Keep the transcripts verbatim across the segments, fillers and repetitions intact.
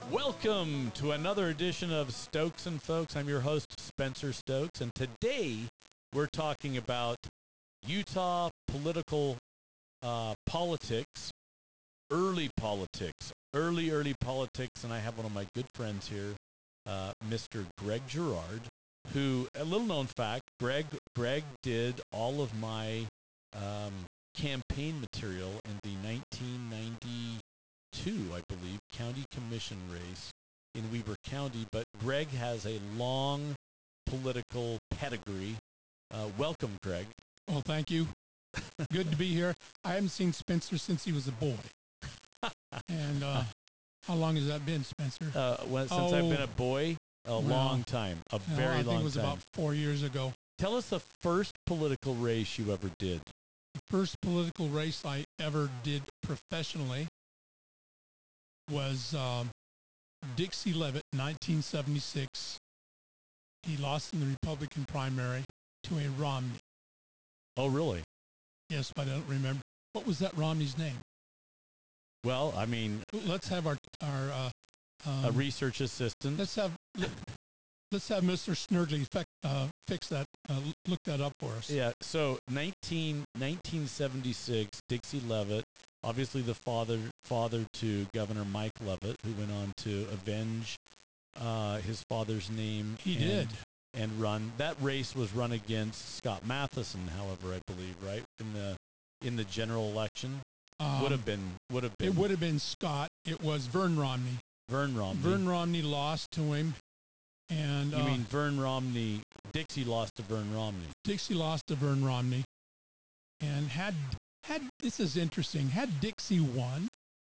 Welcome to another edition of Stokes and Folks. I'm your host, Spencer Stokes, and today we're talking about Utah political uh, politics, early politics, early, early politics, and I have one of my good friends here, uh, Mister Greg Girard, who, a little known fact, Greg, Greg did all of my um, campaign material in the nineteen ninety-two, I believe, county commission race in Weber County, but Greg has a long political pedigree. Uh, welcome, Greg. Well, thank you. Good to be here. I haven't seen Spencer since he was a boy. And uh, how long has that been, Spencer? Uh, well, since oh, I've been a boy, a well, long time, a no, very long time. I think it was time. about four years ago. Tell us the first political race you ever did. The first political race I ever did professionally was um, Dixie Levitt, nineteen seventy-six. He lost in the Republican primary to a Romney. Oh, really? Yes, but I don't remember. What was that Romney's name? Well, I mean, Let's have our our uh, um, a research assistant. Let's have let's have Mister Snerdley fix, uh, fix that. Uh, look that up for us. Yeah. So nineteen, nineteen seventy-six, Dixie Levitt, obviously the father father to Governor Mike Levitt, who went on to avenge uh, his father's name. He and, did. And run. That race was run against Scott Matheson, however, I believe, right in the in the general election. Um, would have been. Would have been. It would have been Scott. It was Vern Romney. Vern Romney. Vern Romney lost to him, and You uh, mean Vern Romney? Dixie lost to Vern Romney. Dixie lost to Vern Romney, and had had this is interesting. Had Dixie won,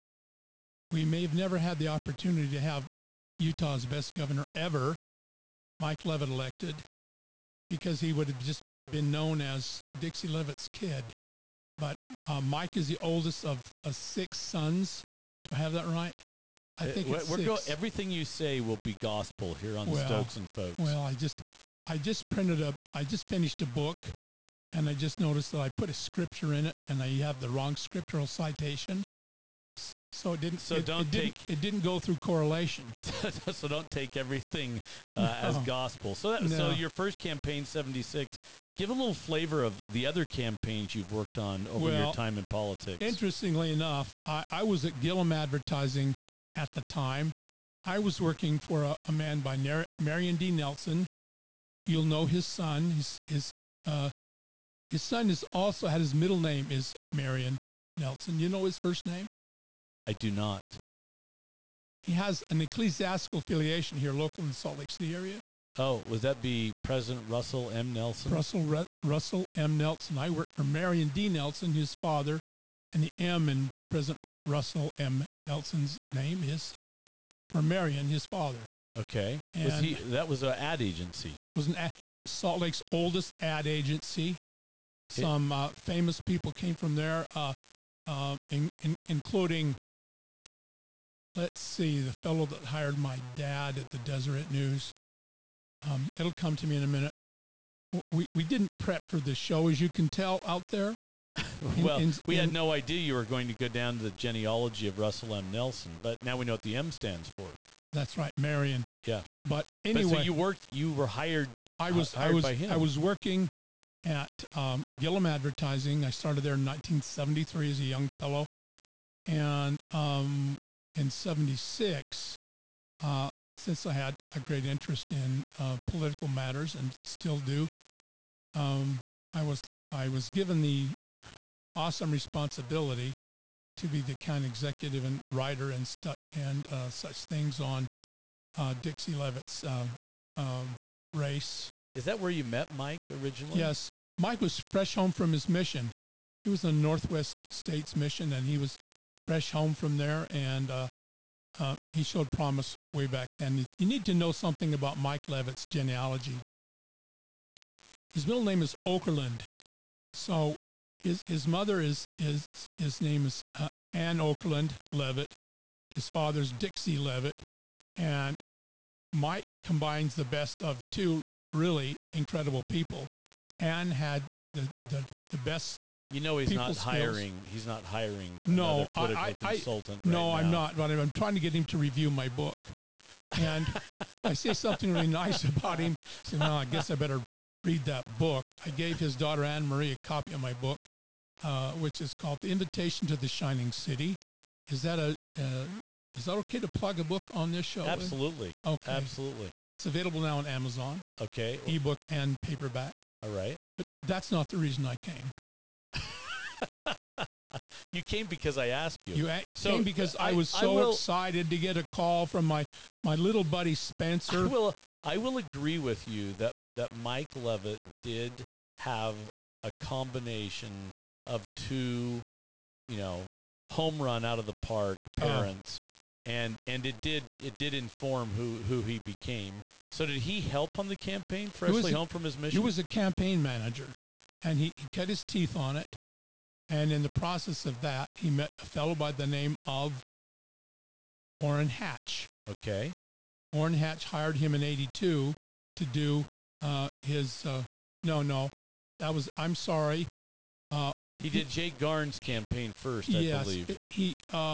we may have never had the opportunity to have Utah's best governor ever, Mike Levitt, elected, because he would have just been known as Dixie Levitt's kid. But uh, Mike is the oldest of uh, six sons. Do I have that right? I think Uh, it's we're six. Go, everything you say will be gospel here on Well, Stokes and Folks. Well, I just, I just printed a, I just finished a book, and I just noticed that I put a scripture in it, and I have the wrong scriptural citation. So it didn't. So it, don't it take. Didn't, it didn't go through correlation. So don't take everything uh, No. as gospel. So that, No. so your first campaign, seventy-six. Give a little flavor of the other campaigns you've worked on over Well, your time in politics. Interestingly enough, I, I was at Gillum Advertising at the time. I was working for a, a man by Nar- Marion D. Nelson. You'll know his son. His his uh, his son is also had his middle name is Marion Nelson. You know his first name? I do not. He has an ecclesiastical affiliation here, local in the Salt Lake City area. Oh, would that be President Russell M. Nelson? Russell Ru- Russell M. Nelson. I worked for Marion D. Nelson, his father, and the M in President Russell M. Nelson's name is for Marion, his father. Okay. And Was he? That was an ad agency. Was an ad, Salt Lake's oldest ad agency. Some uh, famous people came from there, uh, uh, in, in, including, let's see, the fellow that hired my dad at the Deseret News. Um, it'll come to me in a minute. We we didn't prep for this show, as you can tell out there. In, well, in, we in, had no idea you were going to go down to the genealogy of Russell M. Nelson, but now we know what the M stands for. That's right, Marion. Yeah. But anyway, but so you worked. You were hired. I was hired I was by him. I was working at um, Gillum Advertising. I started there in nineteen seventy-three as a young fellow, and um, in seventy-six. Uh, Since I had a great interest in uh, political matters and still do, um, I was I was given the awesome responsibility to be the kind executive and writer and stu- and uh, such things on uh, Dixie Levitt's uh, um, race. Is that where you met Mike originally? Yes, Mike was fresh home from his mission. He was in the Northwest States mission, and he was fresh home from there, and uh, Uh, he showed promise way back then. You need to know something about Mike Levitt's genealogy. His middle name is Okerlund. So his his mother is, is his name is uh, Ann Okerlund Levitt. His father's Dixie Levitt. And Mike combines the best of two really incredible people. Ann had the, the, the best You know, he's people not skills. hiring. He's not hiring No, another I- political I- I- consultant. No, right I'm now. not. But I'm trying to get him to review my book. And I say something really nice about him. So now I guess I better read that book. I gave his daughter Anne Marie a copy of my book, uh, which is called The Invitation to the Shining City. Is that a uh, is that okay to plug a book on this show? Absolutely. Okay. Absolutely. It's available now on Amazon, Okay. ebook and paperback. All right. But that's not the reason I came. You came because I asked you. You a- So, came because I, I- was I so will- excited to get a call from my, my little buddy I Spencer. will. I will agree with you that that Mike Levitt did have a combination of two, you know, home run out of the park parents, and and it did it did inform who who he became. So did he help on the campaign, freshly was- home from his mission? He was a campaign manager, and he, he cut his teeth on it. And in the process of that, he met a fellow by the name of Orrin Hatch. okay. Orrin Hatch hired him in eighty-two to do uh, his, uh, no, no, that was, I'm sorry. Uh, He did Jay Garn's campaign first, I yes, believe. he, uh,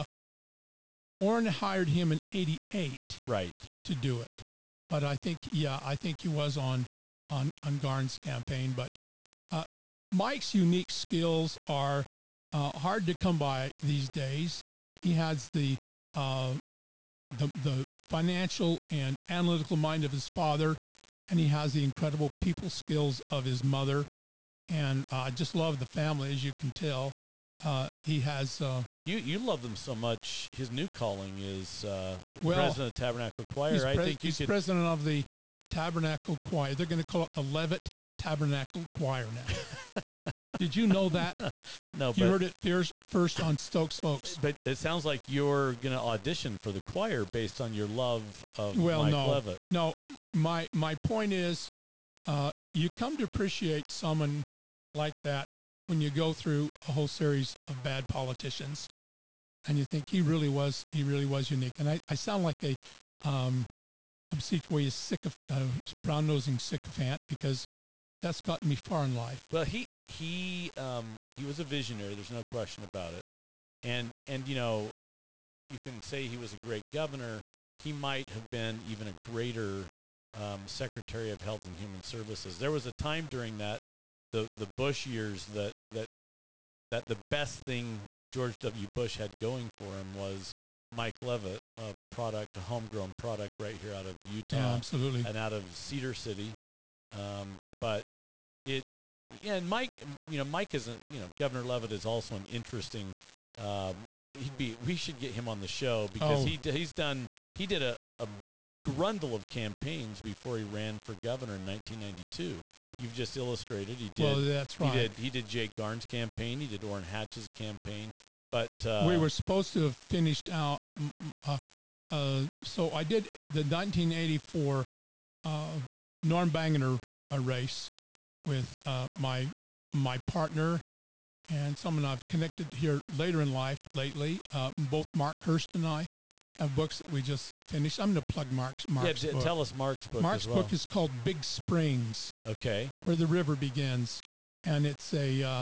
Orrin hired him in eighty-eight Right. to do it. But I think, yeah, I think he was on, on, on Garn's campaign. But uh, Mike's unique skills are uh, hard to come by these days. He has the, uh, the, the financial and analytical mind of his father, and he has the incredible people skills of his mother. And uh, I just love the family, as you can tell. Uh, he has, uh, You you love them so much. His new calling is uh, well, president of Tabernacle Choir. he's, I pres- think you he's could. president of the Tabernacle Choir. They're going to call it the Levitt Tabernacle Choir now. Did you know that? No, You but heard it first, first on Stokes Folks. but it sounds like you're going to audition for the choir based on your love of Well, Mike no. Levitt. No, my my point is, uh, you come to appreciate someone like that when you go through a whole series of bad politicians, and you think he really was he really was unique. And I, I sound like a um, obsequious sycoph- uh, brown-nosing sycophant because that's gotten me far in life. Well, he he um, he was a visionary. There's no question about it. And and you know, you can say he was a great governor. He might have been even a greater um, Secretary of Health and Human Services. There was a time during that the the Bush years that that that the best thing George W. Bush had going for him was Mike Levitt, a product, a homegrown product right here out of Utah. Yeah, absolutely. And out of Cedar City. Um, but it, yeah, and Mike, you know, Mike isn't, you know, Governor Levitt is also an interesting, um, he'd be, we should get him on the show because Oh. he he's done, he did a, a grundle of campaigns before he ran for governor in nineteen ninety-two. You've just illustrated, he did, Well, that's right. he did, he did Jake Garn's campaign, he did Orrin Hatch's campaign, but, uh, we were supposed to have finished out. mm, mm, Uh, uh, so I did the nineteen eighty-four uh, Norm Bangener uh, race with uh, my my partner and someone I've connected here later in life lately. Uh, both Mark Hurst and I have books that we just finished. I'm going to plug Mark's Mark's yeah, d- book. tell us Mark's book Mark's as well. book is called Big Springs, Okay. Where the River Begins, and it's a uh,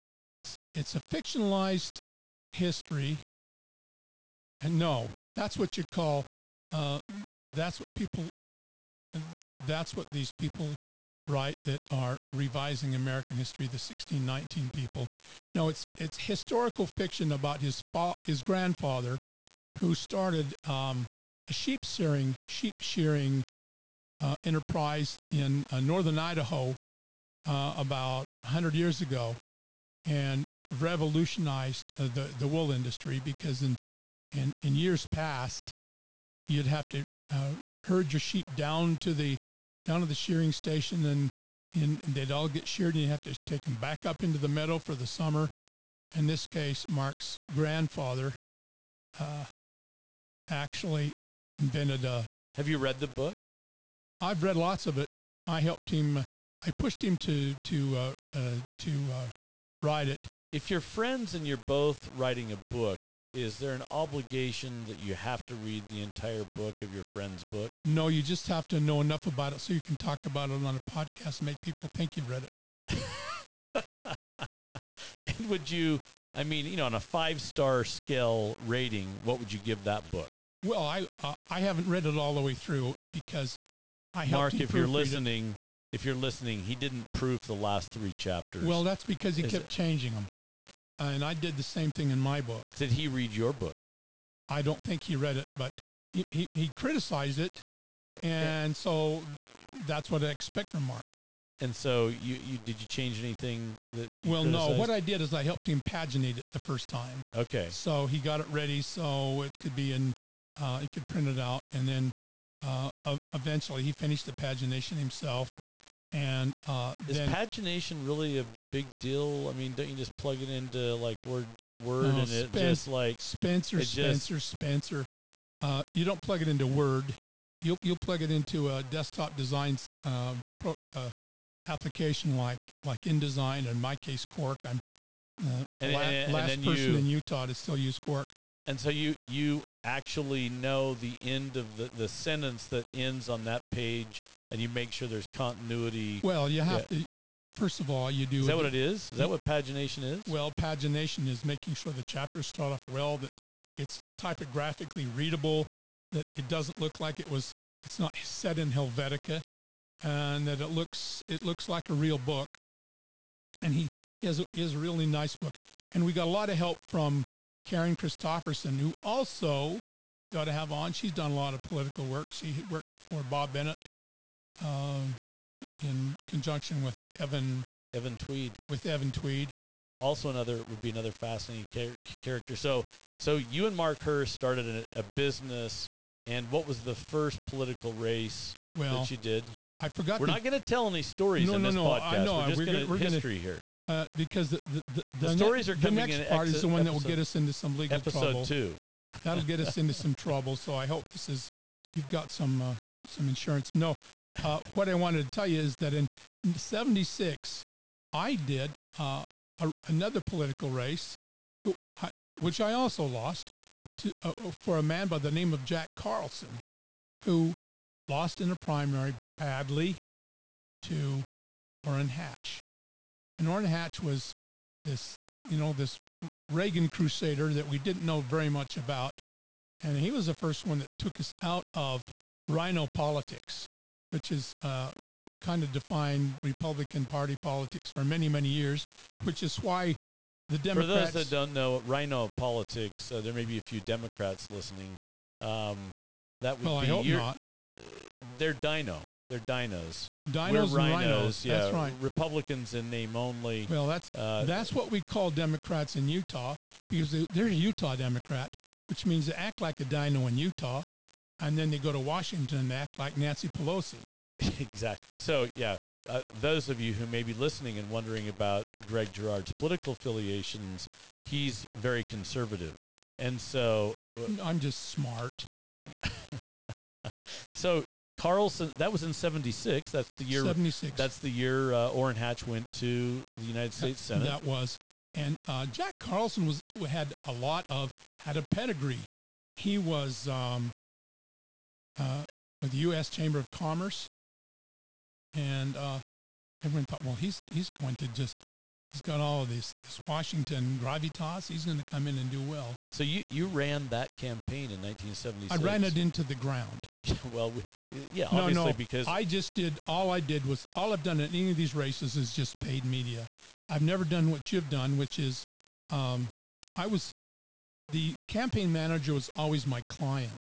it's a fictionalized history. And no, that's what you call uh, that's what people that's what these people write that are revising American history, the sixteen nineteen people. No, it's it's historical fiction about his fa- his grandfather, who started um, a sheep shearing sheep shearing uh, enterprise in uh, northern Idaho uh, about one hundred years ago, and revolutionized uh, the the wool industry because in in, in years past you'd have to uh, herd your sheep down to the down to the shearing station, and, and they'd all get sheared, and you have to take them back up into the meadow for the summer. In this case, Mark's grandfather uh, actually invented a. Have you read the book? I've read lots of it. I helped him. I pushed him to to uh, uh, to uh, write it. If you're friends and you're both writing a book, is there an obligation that you have to read the entire book of your friend's book? No, you just have to know enough about it so you can talk about it on a podcast and make people think you've read it. would you? I mean, you know, on a five-star scale rating, what would you give that book? Well, I uh, I haven't read it all the way through because I helped Mark, him if you're proofread it. listening, if you're listening, he didn't proof the last three chapters. Well, that's because he Is kept it- changing them, and I did the same thing in my book. Did he read your book? I don't think he read it, but he he, he criticized it, and so that's what I expect from Mark. And so, you, you did you change anything that? You Well, no. criticized? What I did is I helped him paginate it the first time. Okay. So he got it ready so it could be in, uh, he could print it out. And then uh, uh, eventually he finished the pagination himself. And uh, Is then pagination really a big deal? I mean, don't you just plug it into like Word, Word, No, and it Spen- just like Spencer, it just- Spencer, Spencer, uh, you don't plug it into Word. You'll, you'll plug it into a desktop design uh, pro, uh, application like, like InDesign, in my case, Quark. I'm uh, And- la- and- and last then person you- in Utah to still use Quark. And so you you actually know the end of the, the sentence that ends on that page, and you make sure there's continuity. Well, you have to, first of all, you do. Is that what it is? Is that what pagination is? Well, pagination is making sure the chapters start off well, that it's typographically readable, that it doesn't look like it was, it's not set in Helvetica, and that it looks it looks like a real book. And he is a, is a really nice book. And we got a lot of help from Karen Christopherson, who also got to have on. She's done a lot of political work. She worked for Bob Bennett um, in conjunction with Evan Evan Tweed. with Evan Tweed. Also, another would be another fascinating char- character. So, so you and Mark Hurst started a, a business, and what was the first political race Well, that you did? I forgot. We're the, not going to tell any stories No, in no, this no, I podcast. know. We're just We're going gonna- to we're gonna- history here. uh, because the the, the, The ne- stories are the coming next in part is exi- the one that will episode- get us into some legal Episode trouble. two. That'll get us into some trouble. So I hope this is you've got some uh, some insurance. No, uh, what I wanted to tell you is that in seventy-six, I did uh, a, another political race, who- I- which I also lost to, uh, for a man by the name of Jack Carlson, who lost in a primary badly to Orrin Hatch. And Orrin Hatch was this, you know, this Reagan crusader that we didn't know very much about. And he was the first one that took us out of rhino politics, which is uh, kind of defined Republican Party politics for many, many years, which is why the For Democrats... those that don't know, rhino politics, uh, there may be a few Democrats listening. Um, that would well, be I hope your, not. They're dino. They're dinos. Dinos We're and rhinos. rhinos. Yeah, That's right. Republicans in name only. Well, that's Uh, that's what we call Democrats in Utah, because they, they're a Utah Democrat, which means they act like a dino in Utah, and then they go to Washington and act like Nancy Pelosi. Exactly. So, yeah, uh, those of you who may be listening and wondering about Greg Girard's political affiliations, he's very conservative. And so, I'm just smart. so Carlson, that was in seventy-six. That's the year. seventy-six. That's the year uh, Orrin Hatch went to the United States Senate. That was. And uh, Jack Carlson was had a lot of, had a pedigree. He was um, uh, with the U S Chamber of Commerce. And uh, everyone thought, well, he's he's going to just, he's got all of this, this Washington gravitas. He's going to come in and do well. So you, you ran that campaign in nineteen seventy-six. I ran it into the ground. well, we, yeah, No, obviously no, because I just did, all I did was, all I've done in any of these races is just paid media. I've never done what you've done, which is, um, I was, the campaign manager was always my client.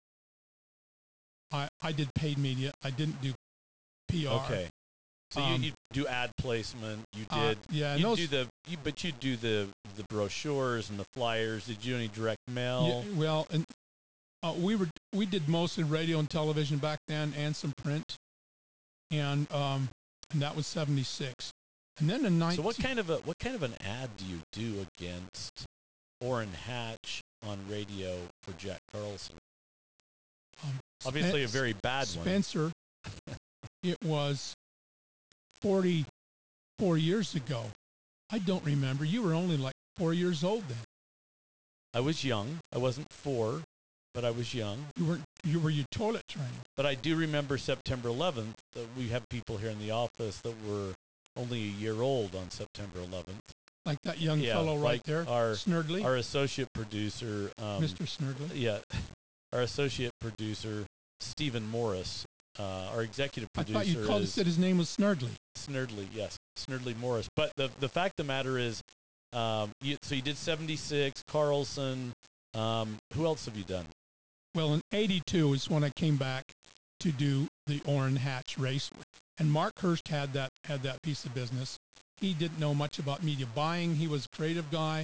I, I did paid media. I didn't do P R. okay. So Um, you, you do ad placement. You Uh, did. yeah, and you those, do the, you, but you do the the brochures and the flyers. Did you do any direct mail? yeah, well, and uh, we were, we did mostly radio and television back then and some print. And, um, and that was seventy-six. And then in nineteen... So what kind of a what kind of an ad do you do against Orrin Hatch on radio for Jack Carlson? um, Obviously, a Spen- very bad one. Spencer, it was forty-four years ago. I don't remember. You were only like four years old then. I was young. I wasn't four, but I was young. You weren't. You were you toilet trained. But I do remember September eleventh. That we have people here in the office that were only a year old on September eleventh. like that young Yeah, fellow right like there, our- Snurdly, Our associate producer, um, Mister Snurdly. yeah, our associate producer, Stephen Morris, uh, our executive I producer thought you called is said his name was Snurdly. Snurdly, yes, Snurdly Morris. But the the fact of the matter is, um, you, so you did seventy-six, Carlson. Um, who else have you done? Well, in eighty-two is when I came back to do the Orrin Hatch race, and Mark Hurst had that had that piece of business. He didn't know much about media buying. He was a creative guy,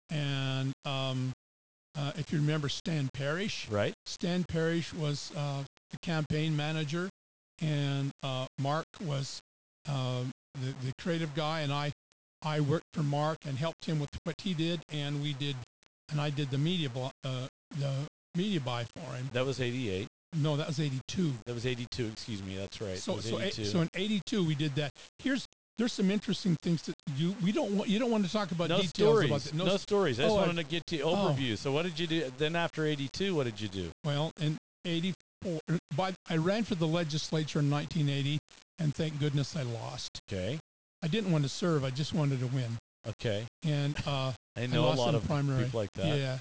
and um, uh, if you remember Stan Parrish, Right. Stan Parrish was uh, the campaign manager, and uh, Mark was uh, the the creative guy, and I I worked for Mark and helped him with what he did, and we did, and I did the media bu- uh, the media buy for him. That was eighty-eight. No, that was eighty-two. That was eighty-two. Excuse me. That's right. So It was so eighty-two. so in eighty-two we did that. Here's there's some interesting things that you we don't want you don't want to talk about no details stories. about that. No, stories. I just oh, I- wanted to get to overview. So what did you do? Then after eighty-two, what did you do? Well, in eighty-four, by, I ran for the legislature in nineteen eighty, and thank goodness I lost. Okay. I didn't want to serve. I just wanted to win. Okay. And uh, I know lost a lot in of primary. people like that. Yeah.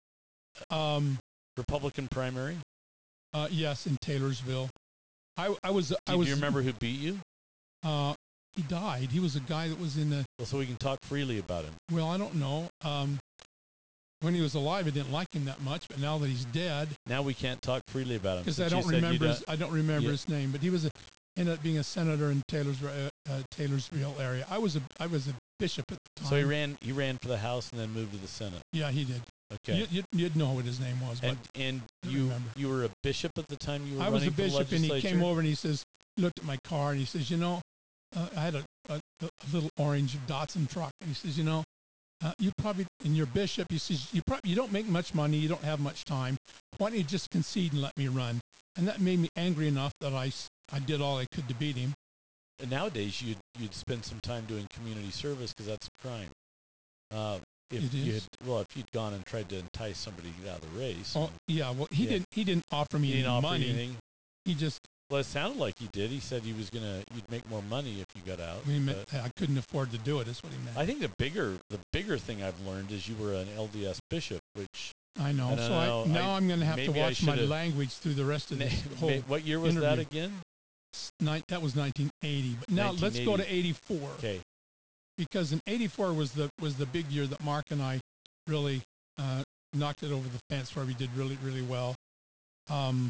Um. Republican primary. Uh. Yes, in Taylorsville. I I was Do, I do was. you remember who beat you? Uh. He died. He was a guy that was in the. Well, so we can talk freely about him. Well, I don't know. Um. When he was alive, I didn't like him that much, but now that he's dead, Now we can't talk freely about him because I since you don't said you remember his, don't- I don't remember yeah. his name, but he was a, ended up being a senator in Taylor's uh, uh, Taylorsville area. I was a I was a bishop at the time. So he ran. He ran for the House and then moved to the Senate. Yeah, he did. Okay. You, you, you'd know what his name was, but and and I don't you remember. you were a bishop at the time you were I was running a bishop, for and the he legislature? came over and he says, looked at my car, and he says, you know, uh, I had a, a, a little orange Datsun truck, and he says, you know, uh, you probably, and you're bishop, he says, you probably, you don't make much money, you don't have much time. Why don't you just concede and let me run? And that made me angry enough that I, s- I did all I could to beat him. And nowadays you'd you'd spend some time doing community service because that's a crime. Uh, if It you is. had, well, if you'd gone and tried to entice somebody to get out of the race, Oh, yeah, well, he Yeah. didn't, he didn't offer me he any didn't offer money. you anything. He just, Well, it sounded like he did. He said he was gonna you'd make more money if you got out. we meant, but I couldn't afford to do it, is what he meant. I think the bigger the bigger thing I've learned is you were an L D S bishop, which I know. I don't so know. I, now I- I, am going to have to maybe I watch my should've- language through the rest of this na- whole. ma- what year was that interview. again? Ni- that was nineteen eighty. But now let's go to eighty-four, Okay. because in eighty-four was the was the big year that Mark and I really uh, knocked it over the fence, where we did really really well. Um,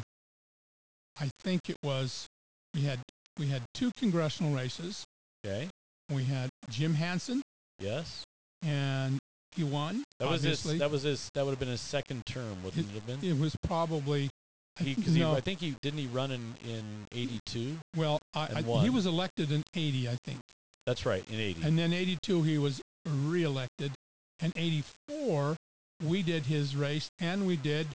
I think it was we had we had two congressional races. Okay. We had Jim Hansen, Yes. and he won. That was obviously. his. That was his. That would have been his second term, wouldn't it, have been? It was probably. I He, think- cause he, no, I think he didn't he run in in eighty-two. well, I, and I, he won. was elected in eighty, I think. That's right, in eighty. And then eighty-two, he was reelected. And eighty-four, we did his race, and we did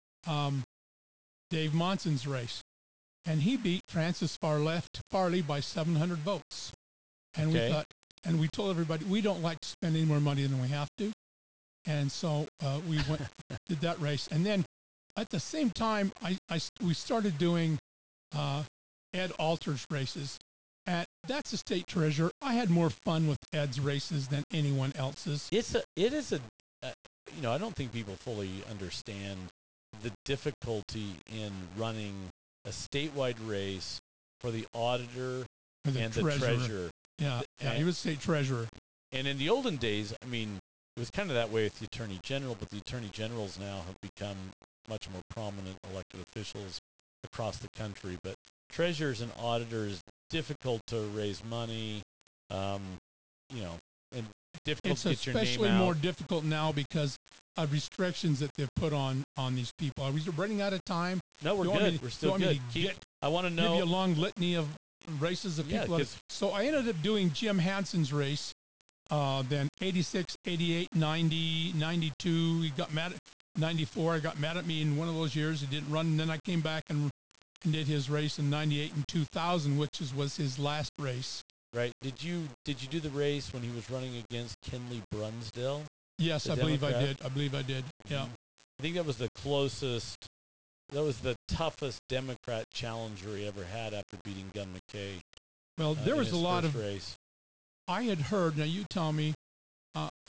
um, Dave Monson's race. And he beat Francis Farley, Farley by seven hundred votes. And Okay. we thought, and we told everybody, we don't like to spend any more money than we have to. And so uh, we went, did that race. And then at the same time, I, I we started doing uh, Ed Alter's races. And that's a state treasurer. I had more fun with Ed's races than anyone else's. It's a. It is a. Uh, you know, I don't think people fully understand the difficulty in running a statewide race for the auditor For the and treasurer. the treasurer. Yeah, yeah, he was state treasurer. And in the olden days, I mean, it was kind of that way with the attorney general, but the attorney generals now have become much more prominent elected officials across the country. But treasurers and auditors, difficult to raise money, um, you know, and difficult It's to get your name especially out. more difficult now because of restrictions that they've put on on these people. Are we running out of time? no, we're You want me good. to- We're you still want me good. to Keep, get- I want to Give you a know. long litany of races of Yeah, people. that- 'cause- so I ended up doing Jim Hansen's race. Uh, then eighty-six, eighty-eight, ninety, ninety-two. He got mad at ninety-four. I got mad at me in one of those years. He didn't run. And then I came back and, and did his race in ninety-eight and two thousand, which is, was his last race. Right? Did you did you do the race when he was running against Kenley Brunsdale? Yes, The I believe I Democrat? did. I believe I did. Yeah. I think that was the closest. That was the toughest Democrat challenger he ever had after beating Gun McKay. Well, uh, there in was a his lot first of. race. I had heard. Now you tell me. Uh,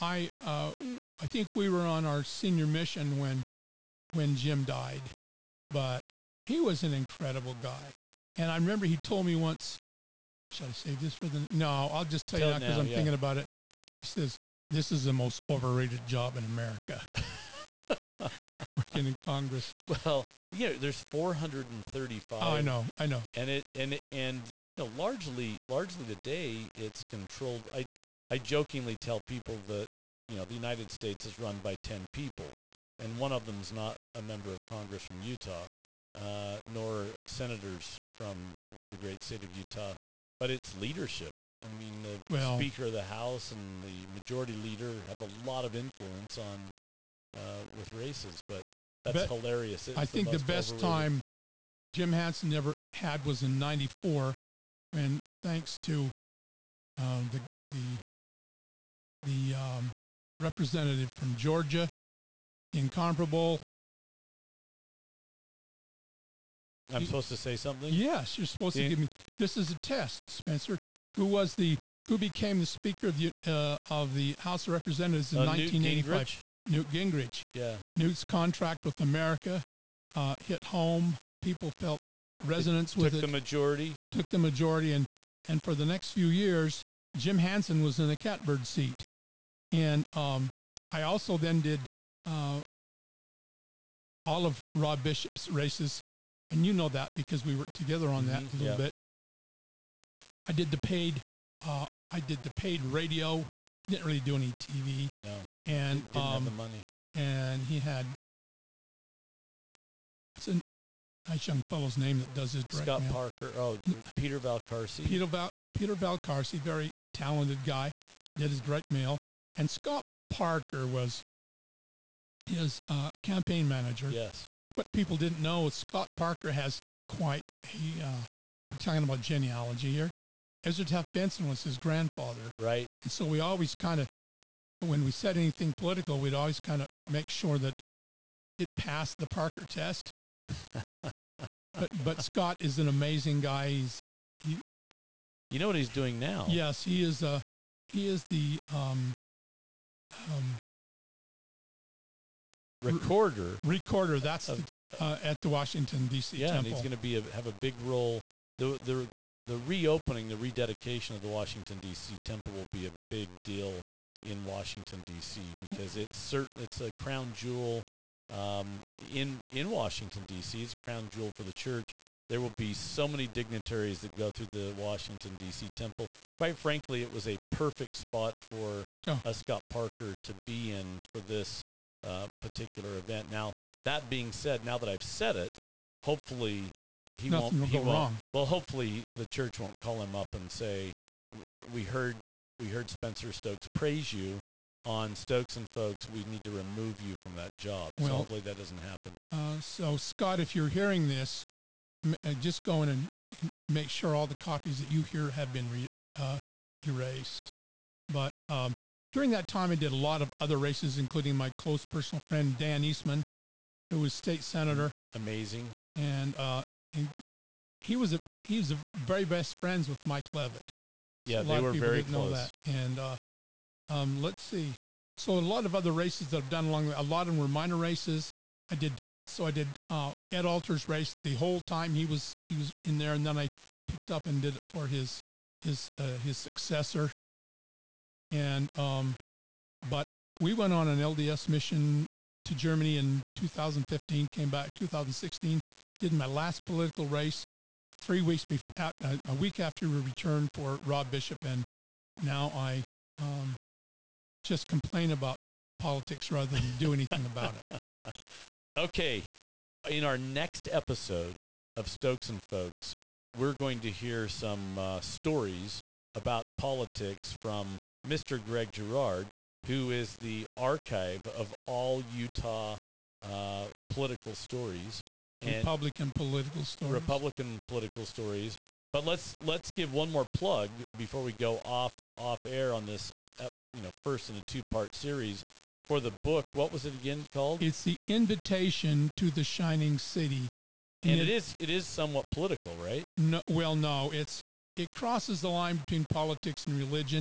I uh, I think we were on our senior mission when when Jim died, but he was an incredible guy. And I remember he told me once, should I save this for the, no, I'll just tell, tell you now because I'm yeah. thinking about it. He says, this is the most overrated job in America, working in Congress. Well, yeah, there's four hundred thirty-five. Oh, I know, I know. And it and it, and you know, largely largely today it's controlled. I I jokingly tell people that you know the United States is run by ten people, and one of them's not a member of Congress from Utah, uh, nor senators from the great state of Utah, but it's leadership. I mean, the well, Speaker of the House and the Majority Leader have a lot of influence on uh, with races, but that's but hilarious. It's I think the, the best overrated. time Jim Hansen ever had was in ninety-four, when thanks to uh, the the the um, representative from Georgia, incomparable. I'm supposed to say something? Yes, you're supposed the, to give me. This is a test, Spencer. Who was the who became the Speaker of the uh, of the House of Representatives in uh, nineteen eighty-five? Newt Gingrich. Newt Gingrich. Yeah. Newt's contract with America uh, hit home. People felt resonance it with took it. Took the majority. Took the majority, and and for the next few years, Jim Hansen was in the catbird seat. And um, I also then did uh, all of Rob Bishop's races, and you know that because we worked together on that mm-hmm. a little yeah. bit. I did the paid, uh, I did the paid radio. Didn't really do any T V. No, and didn't um, have the money. And he had it's a nice young fellow's name that does his direct Scott mail. Parker. Oh, Peter Valcarce. Peter Val Peter Valcarce, very talented guy, did his direct mail. And Scott Parker was his uh, campaign manager. Yes. What people didn't know is Scott Parker has quite a. Uh, we're talking about genealogy here. Ezra Taft Benson was his grandfather. Right. And so we always kind of, when we said anything political, we'd always kind of make sure that it passed the Parker test. but but Scott is an amazing guy. He's he, you know what he's doing now? Yes, he is. Uh, he is the um, um, recorder. Recorder. That's of, the, uh, at the Washington D C yeah, temple. And he's going to be a, have a big role. The the the reopening, the rededication of the Washington D C temple will be a big deal in Washington D C because it's certain it's a crown jewel um, in in Washington D C. It's a crown jewel for the church. There will be so many dignitaries that go through the Washington D C temple. Quite frankly, it was a perfect spot for oh. a Scott Parker to be in for this uh, particular event. Now, that being said, now that I've said it, hopefully he Nothing won't. will He go won't. wrong. Well, hopefully the church won't call him up and say, "We heard, we heard Spencer Stokes praise you on Stokes and Folks. We need to remove you from that job." Well, so hopefully that doesn't happen. Uh, so, Scott, if you're hearing this, m- uh, just go in and make sure all the copies that you hear have been re- uh, erased. But um, during that time, I did a lot of other races, including my close personal friend Dan Eastman, who was state senator. Amazing. And, uh, and he was a he was a very best friends with Mike Leavitt. Yeah, so they were very didn't close. Know that. And uh, um, let's see. So a lot of other races that I've done along the, a lot of them were minor races. I did so I did uh, Ed Alter's race the whole time he was he was in there, and then I picked up and did it for his his uh, his successor. And um, but we went on an L D S mission to Germany in two thousand fifteen. Came back two thousand sixteen. Did my last political race three weeks before, a week after we returned for Rob Bishop, and now I um, just complain about politics rather than do anything about it. Okay, in our next episode of Stokes and Folks, we're going to hear some uh, stories about politics from Mister Greg Girard, who is the archive of all Utah uh, political stories. And Republican political stories. Republican political stories. But let's let's give one more plug before we go off off air on this, uh, you know, first in a two-part series for the book. What was it again called? It's The Invitation to the Shining City. And, and it, it is it is somewhat political, right? No, well, no, it's it crosses the line between politics and religion.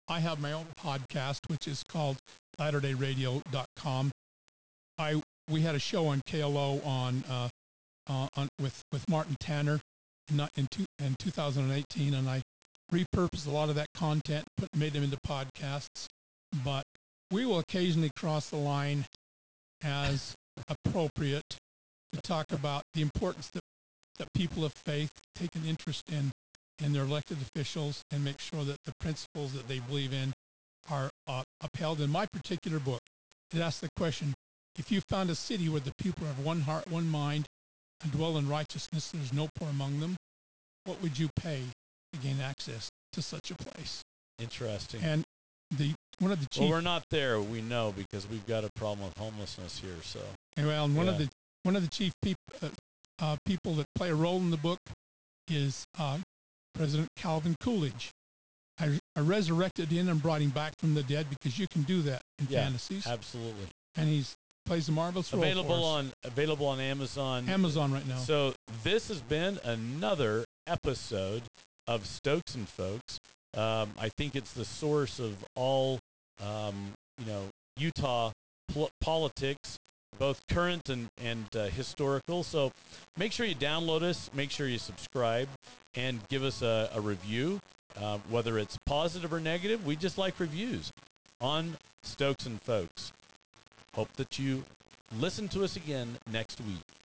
I have my own podcast, which is called latter day radio dot com. I we had a show on K L O on uh, uh, on with with Martin Tanner in in, two, in two thousand eighteen, and I repurposed a lot of that content, put made them into podcasts. But we will occasionally cross the line as appropriate to talk about the importance that, that people of faith take an interest in in their elected officials and make sure that the principles that they believe in are uh, upheld. In my particular book, it asks the question, if you found a city where the people have one heart, one mind, and dwell in righteousness, there's no poor among them, what would you pay to gain access to such a place? Interesting. And the one of the chief... Well, we're not there, we know, because we've got a problem with homelessness here, so... Anyway, and one yeah. of the one of the chief peop, uh, uh, people that play a role in the book is uh, President Calvin Coolidge. I, I resurrected him and brought him back from the dead because you can do that in yeah, fantasies. Absolutely. And he's plays a marvelous role Available for us. on available on Amazon. Amazon right now. So this has been another episode of Stokes and Folks. Um, I think it's the source of all um, you know Utah pl- politics, both current and and uh, historical. So make sure you download us, make sure you subscribe, and give us a, a review, uh, whether it's positive or negative. We just like reviews on Stokes and Folks. Hope that you listen to us again next week.